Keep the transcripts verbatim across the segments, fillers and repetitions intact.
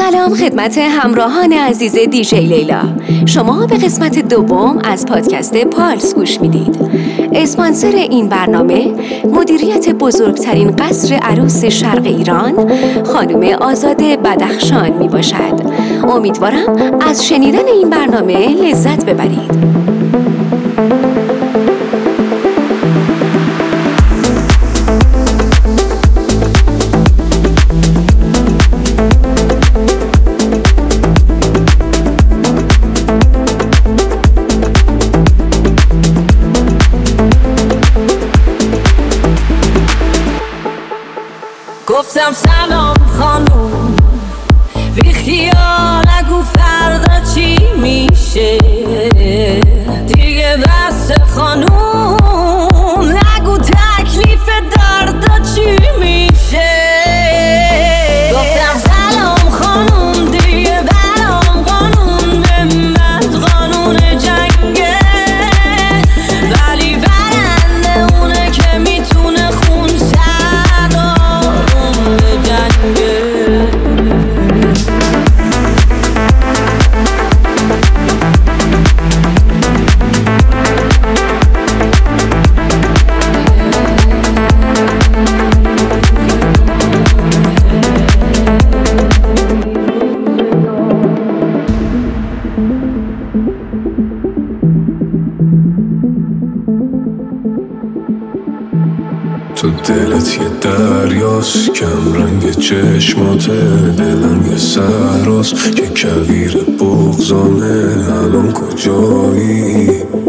سلام خدمت همراهان عزیز دیجی لیلا. شما به قسمت دوم از پادکست پالس گوش میدید. اسپانسر این برنامه مدیریت بزرگترین قصر عروس شرق ایران خانم آزاده بدخشان می باشد. امیدوارم از شنیدن این برنامه لذت ببرید. گفتم سلام خانوم، بی خیال نگو فردا چی میشه دیگه، بس خانوم نگو تکلیف دردا چی میشه. گفتم سلام خانوم، دیگه برام قانون به من قانون جنگه، ولی برنده اونه که میتونه خون تو دلت یه دریاست، کم رنگ چشماته، دلم یه صحراست که کویر بغضانه. الان کجایی؟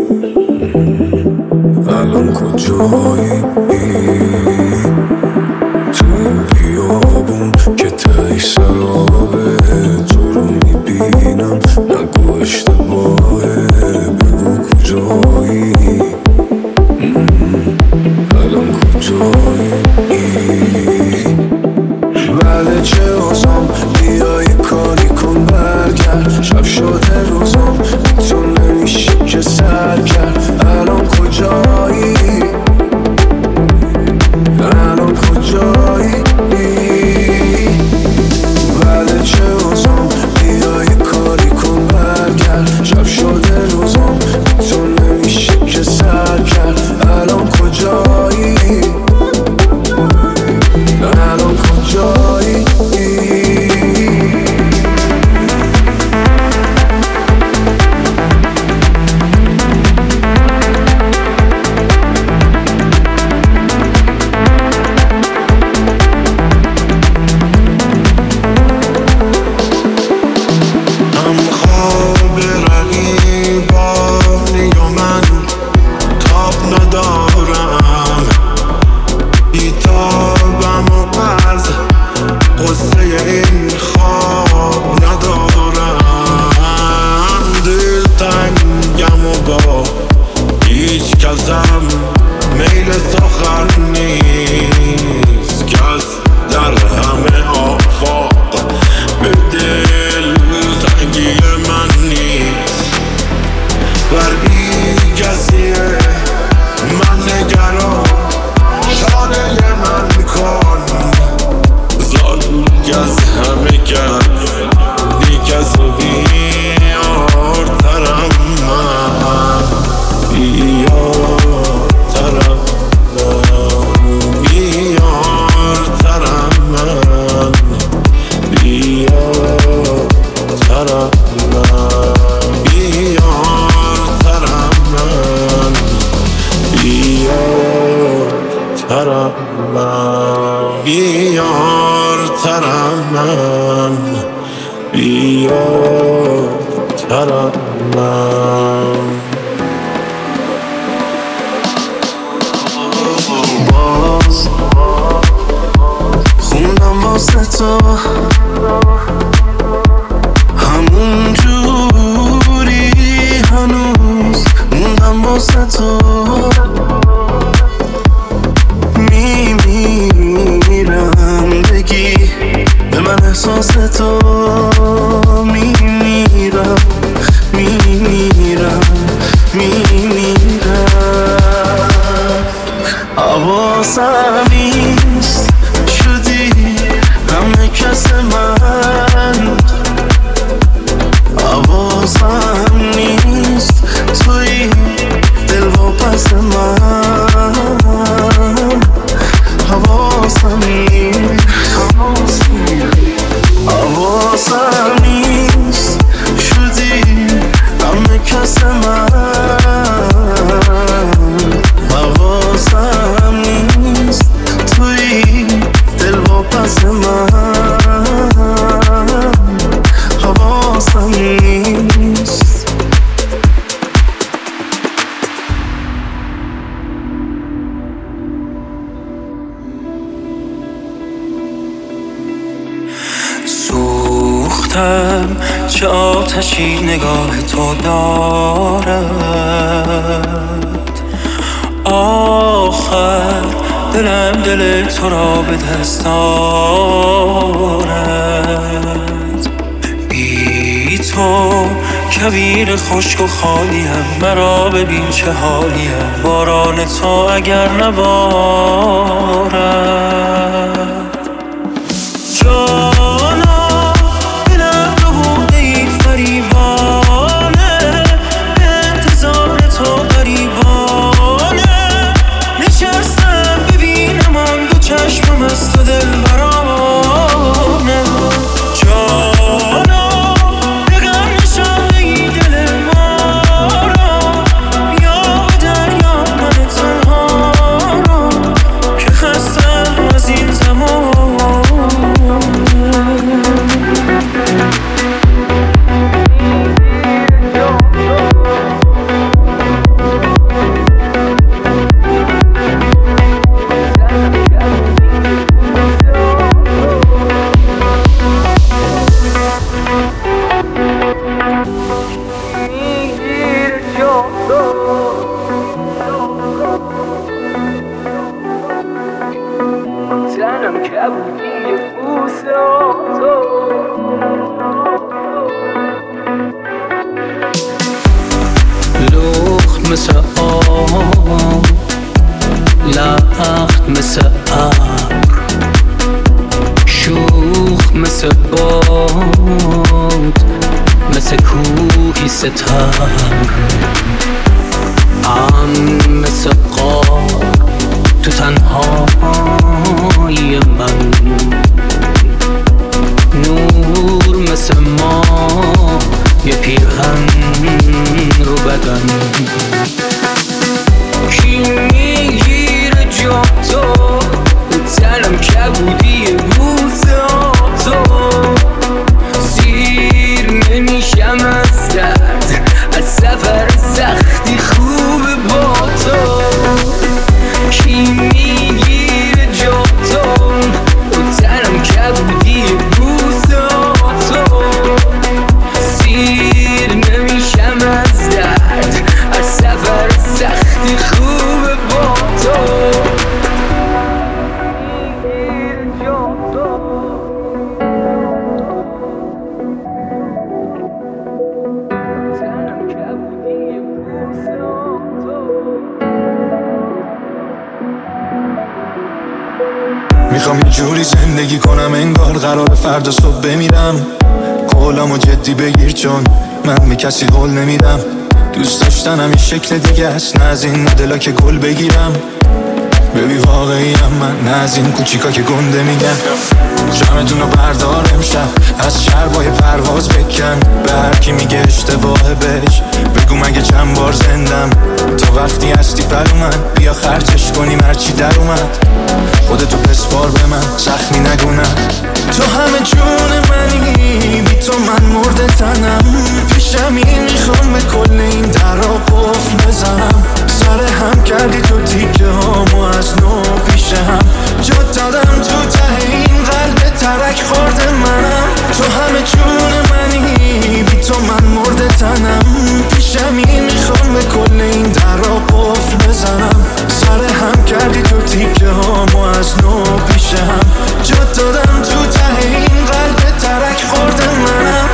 الان کجایی؟ تو این بیابون که تایی سرابه، تو رو میبینم نگو اشتباهه، بگو کجایی؟ الان کجایی؟ بله چه اوزام، بیا یه کاری کن برگرد، شب شده روزام تو نمیشه که سر کرد. الان کجایی؟ الان کجایی؟ بله چه اوزام، بیا یه کاری کن برگرد، شب شده روزام تو نمیشه که سر کرد. الان کجایی؟ الان کجایی؟ باز خوندم واسه تو همون جوری، هنوز موندم واسه تو، میمیرم بگی به من احساس تو، میمیرم میمیرم میمیرم. حواسم نیست شدی همه کس من، حواسم نیست شدی غم کس من حواسم نیست توی دل با پس من حواسم نیست سوختم چه آتشی نگاه تو دارد آخر دلم دل تو را به دست آرد بی تو کویر خشک و خالیم مرا ببین چه حالیم باران تو اگر نبارد جانا دلم رو بوده این فریبانه به انتظار تو غریبانه نشستم ببینم آن دو چشمم از تو دل برانه جانا بگم نشانه ای دل ما را بیا به دریا من تنها را که خستم از این زمان لخت مثل آب لخت مثل ابر شوخ مثل باد مثل کوهی ستر امن مثل غار تو تنهایی من نور مثل ما یه پیرهن رو بدن کی میگیره جا تو و تنم کبودی بوساتو سیر نمیشم از درد از سفر سختی خوب با تو کی میگیره جا تو و تنم کبودی بوساتو سیر نمیشم از درد از سفر سختی خوب با تو میخوام یه جوری زندگی کنم انگار قرار فردا صبح بمیرم قولامو جدی بگیر چون من به کسی قول نمیدم دوست داشتنم یه شکل دیگه است نه از این دلا که گل بگیرم ببی واقعی هم من نه از این کوچیکا که گنده میگن شمتونو بردار امشب از شربای پرواز بکن به هر کی میگه اشتباهه بهش بگو مگه چند بار زندم تا وقتی هستی پر من بیا خرجش کنیم هرچی در اومد خودتو بسپار به من زخمی نگونم تو همه جون منی بی تو من مرده تنم پیشمی میخوام به کل این در را قفل بزنم سر هم کردی تو تیکه هامو از نو پیش هم جا دادم تو ته این قلب ترک خورده منم تو همه جون منی بی تو من مرده تنم پیشمی میخوام به کل این در را قفل بزنم سر هم کردی تو تیکه هامو از نو پیش هم جا دادم تو ته این قلب ترک خورده منم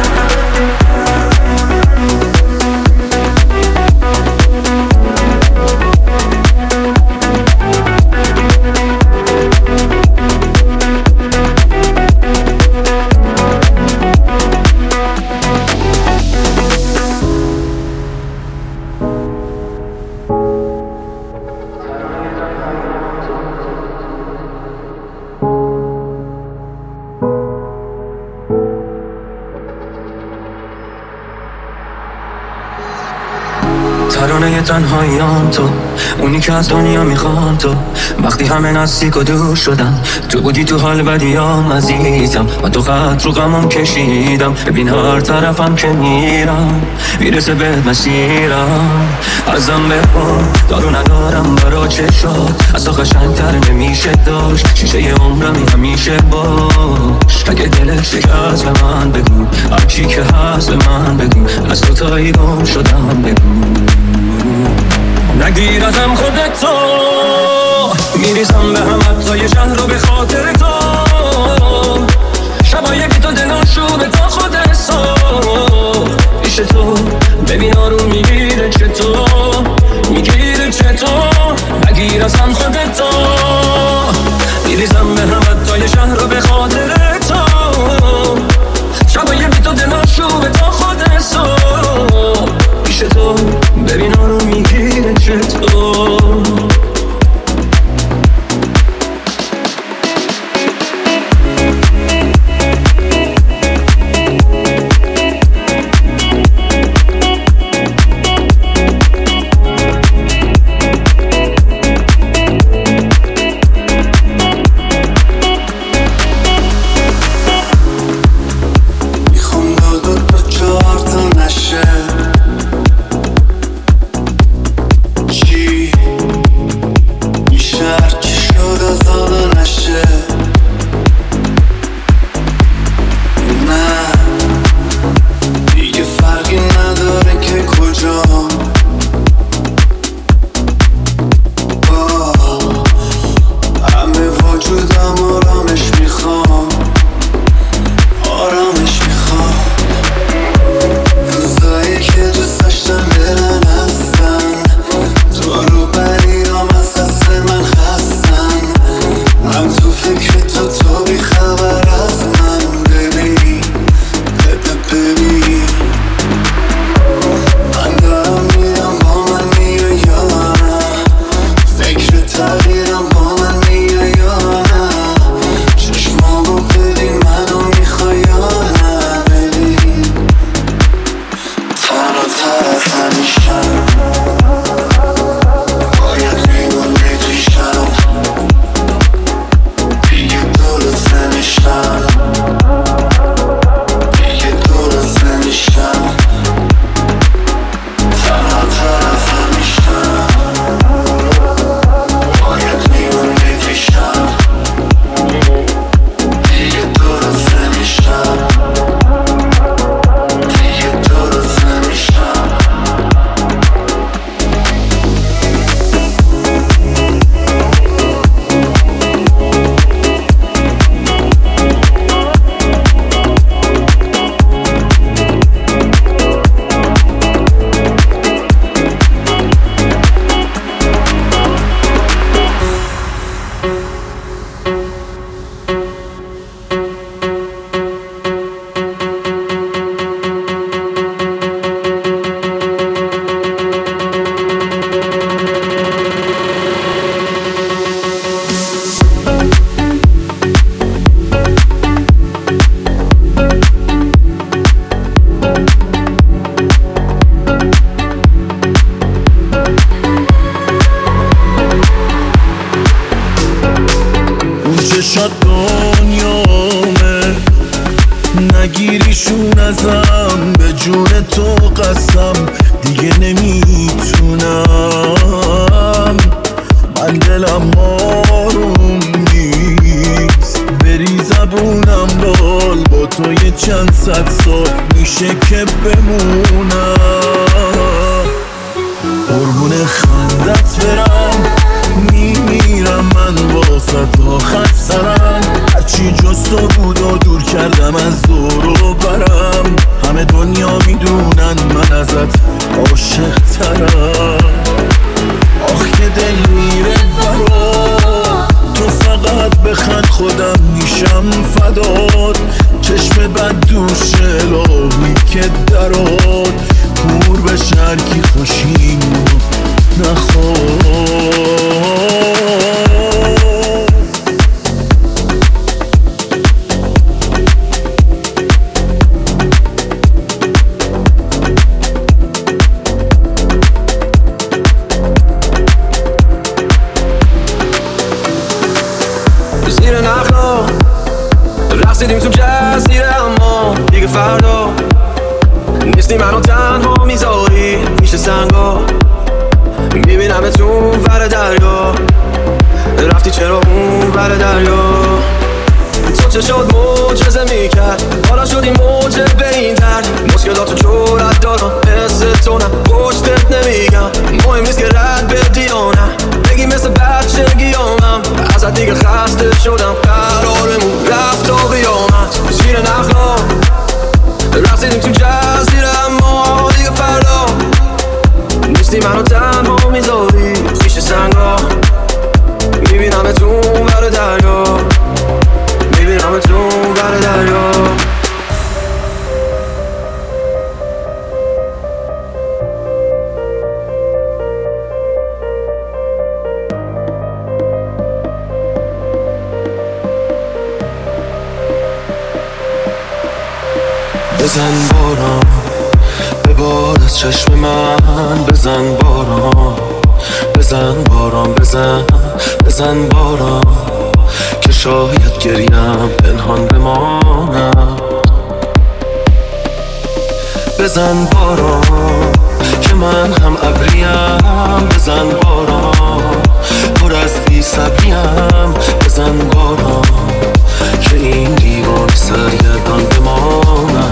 همه تنهاییام تو، اونی که از دنیا میخوام تو. وقتی همه نزدیک و دور شدن، تو بودی تو حال بدیام عزیزم. و تو خط رو غمم کشیدم، ببین هر طرفم که میرم میرسه بهت مسیرم. ازم بخواه دارو ندارم برا چشات، از تو قشنگتر نمیشه داشت. شیشه عمرمی همیشه باش، اگه دلت شکست به من بگو، هرچی که هست به من بگو. از تو تایی گم شدم بگو، نگیر ازم خودتو. میریزم به هم حتی یه شهر رو به خاطر تو. شبای بی تو دلاشو به تا خود حساب پیش تو. ببین آروم میگیره چطور، میگیره چطور. نگیر ازم خودتو. میریزم به هم حتی یه شهر رو به خاطر تو. شبای بی تو دلاشو به تا خود حساب پیش تو. ببین آروم میگیره چطور. چشات دنیامه، نگیریشون ازم، به جون تو قسم دیگه نمیتونم. من دلم آروم نیست، بری زبونم لال، با تو یه چند صد سال میشه که بمونم. قربون خندت برم، میمیرم من واسه تا خط سرم. هرچی جز تو بود و دور کردم از دور و برم. همه دنیا میدونن من ازت عاشق ترم. آخ که دل میره برات، تو فقط بخند خودم میشم فدات. چشم بد دوش الهی که درات، کور به شرکی خوشیمونو نخواد. فردا نیستی منو تنها میذاری پیش سنگا، میبینم تو اون ور دریا، رفتی چرا اون ور دریا؟ تو چه شد معجزه میکرد حالا شدی موجه به این درد، مشکلاتو جورت دارم حس تو نه پشتت نمیگم، مهم نیست که رد بدی یا نه، بگی مثل بچگیامم ازت دیگه خسته شدم، قرارمون رفت تا قیامت زیر نخلا رفتیدیم تو جزیره اما دیگه فردا نیستی منو تنها میذاری پیش سنگا، میبینم تو اون ور دریا، میبینم تو اون ور دریا. بزن باران ببار از چشم من، بزن باران بزن باران بزن بزن باران که شاید گریم پنهان بمانم، بزن باران که من هم ابریم، بزن باران پر از بی صبریم، بزن باران که این دیوان سرگردان بمانم.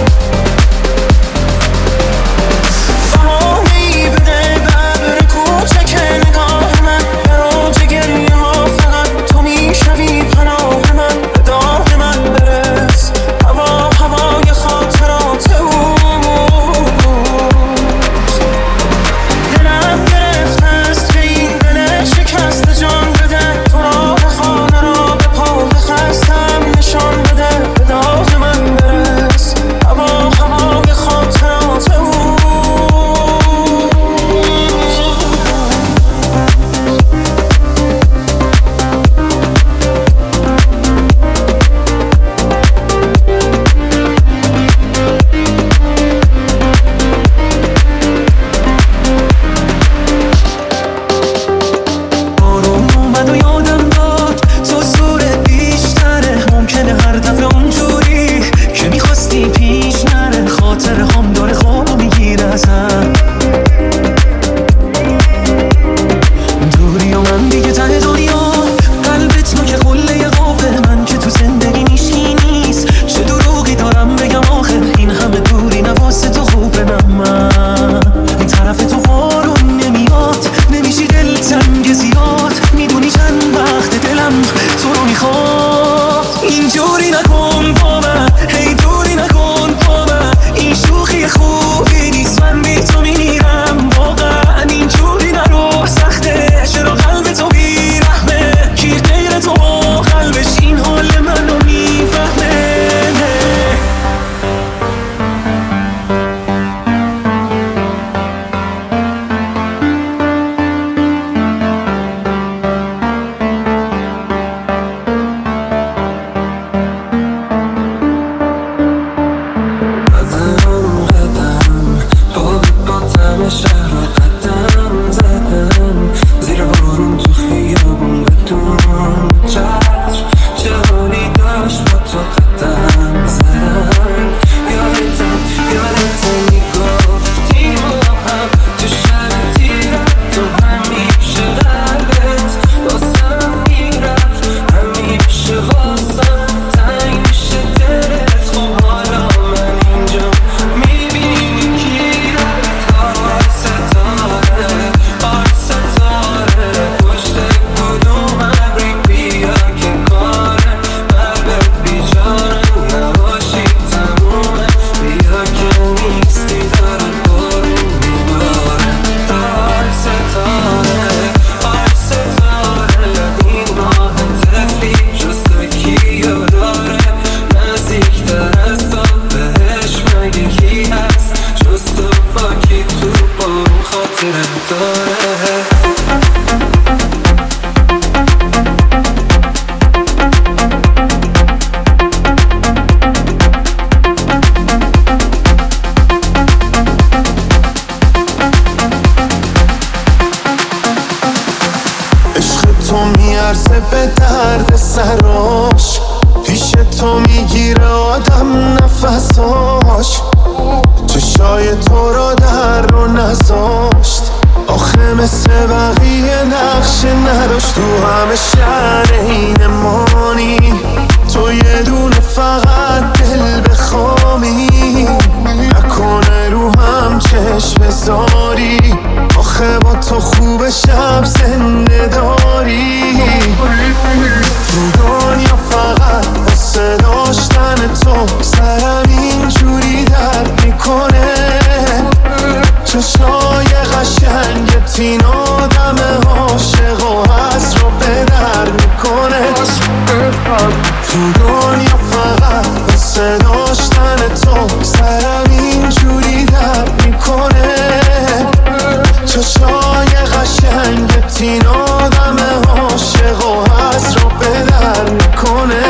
میارزه به درد سراش، پیش تو میگیره آدم نفس مساج چشای تو را در رو نذاشت. آخه مثل بقیه نقش نداشت، تو همه شهر این مانی تو یه دونه فقط دل بخوامی، نکنه رو هم چشم بذاری. آخه با تو خوب شب زنده داری، تو دنیا فقط واسه داشتن تو سرم اینجوری درد میکنه. چشای قشنگ تین آدم عاشق و حس رو به در میکنه. تو دنیا فقط واسه داشتن تو سرم اینجوری درد میکنه. چشای قشنگ تین آدم عاشق و حس رو به در میکنه.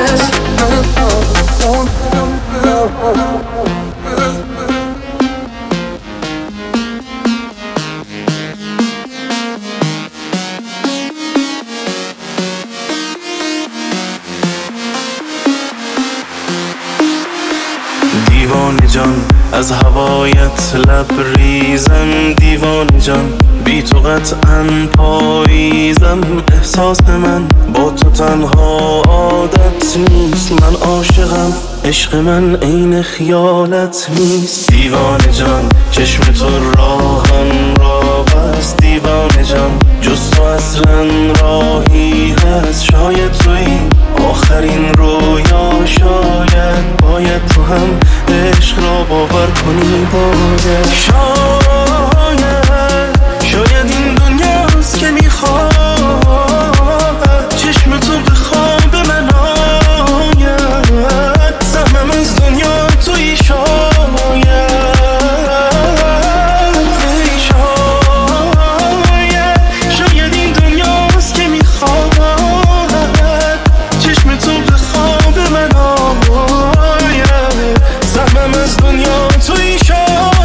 دیوانه جان از هوایت لبریزم، دیوانه جان بی تو قطعاً پاییزم. احساس من با تو تنها عادت نیست، من عاشقم عشق من عین خیالت نیست. دیوانه جان چشم تو راهم را بست، دیوانه جان جز تو اصلا راهی هست. شاید توی آخرین رویا، شاید باید تو هم عشق را باور کنی. باید شاید شاید این دنیاست که میخواد چشم تو به خواب من آید. سهمم از دنیا توی شاید شاید شاید این دنیاست که میخواد چشم تو به خواب من آید. سهمم از دنیا توی شاید.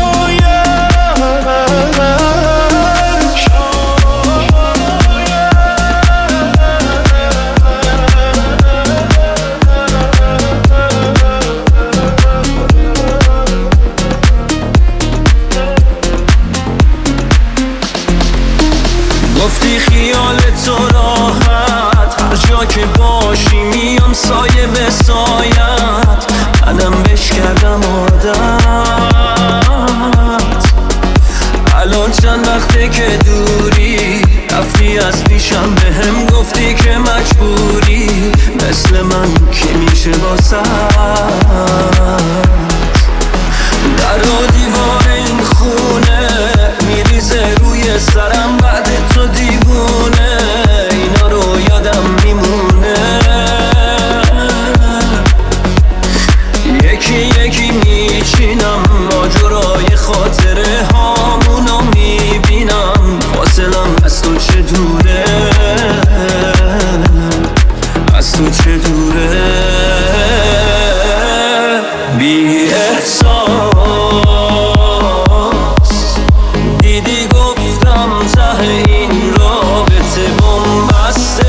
گفتی خیال تو راحت، هر جا که باشی میام سایه به سایت. منم بش کردم عادت، الان چند وقته که دوری رفتی از پیشم، به هم گفتی که مجبوری مثل من که میشه واسه در و دیوار این خونه میریزه روی سرم. بعد تو دیوونه اینا رو یادم میمونه، یکی یکی میچینم ماجرای خاطره هامونو میبینم. فاصلم از تو چه دوره، از تو چه دوره. بی احساس دیدی گفتم ته این رابطه بنبسته،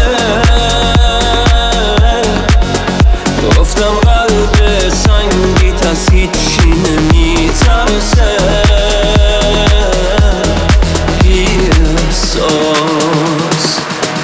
گفتم قلب سنگیت از هیچی نمیترسه. بی احساس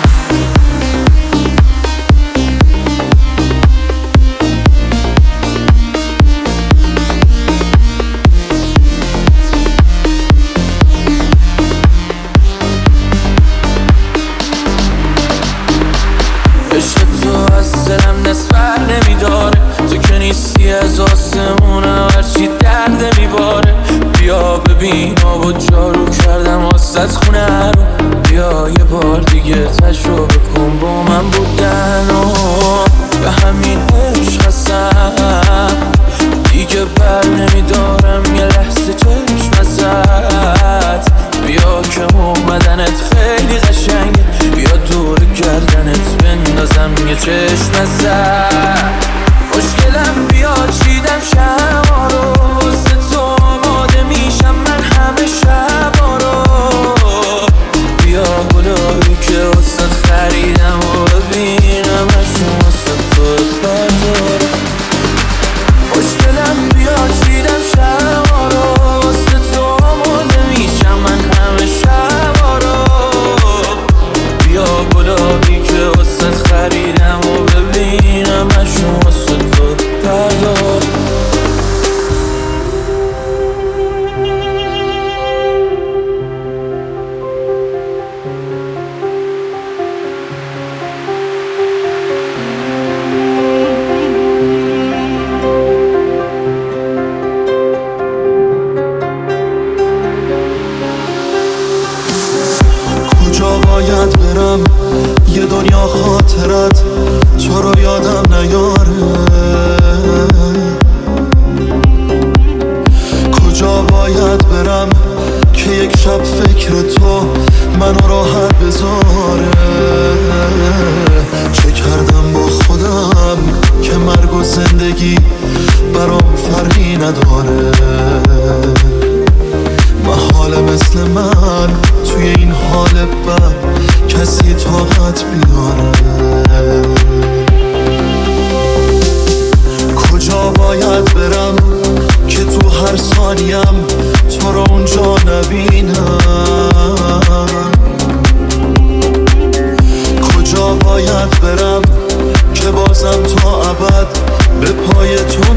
عشق تو از دلم دست بر نمیداره، تو که نیستی از آسمونم هرچی درد میباره. بیا ببین آب و جارو کردم واسه خونه رو، بیا یه بار دیگه تجربه کن با من بودن و به همین عشق هستم دیگه بر نمیدارم یه لحظه چشم ازت. بیا که اومدنت خیلی قشنگه، بیا دور گردنت بندازم یه چشم ازت. مشکلم بیا چیدم شما رو واسه تو آماده میشم من همه شبا رو. بیا گلایی که واسه خریدم و ببینم اشون واسه تو بردارم. مشکلم بیا باید برم که یک شب فکر تو منو راحت بذاره. چه کردم با خودم که مرگ و زندگی برام فرقی نداره. محاله مثل من توی این حال بد کسی طاقت بیاره. کجا باید برم که تو هر ثانیم تو رو اونجا نبینم؟ کجا باید برم که بازم تا ابد به پای تو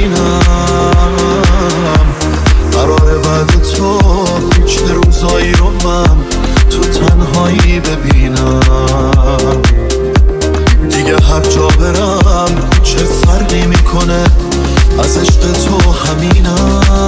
نشینم؟ قراره بعد تو چه روزایی رو من تو تنهایی ببینم؟ دیگه هر جا برم چه فرقی میکنه، از عشق تو همینم.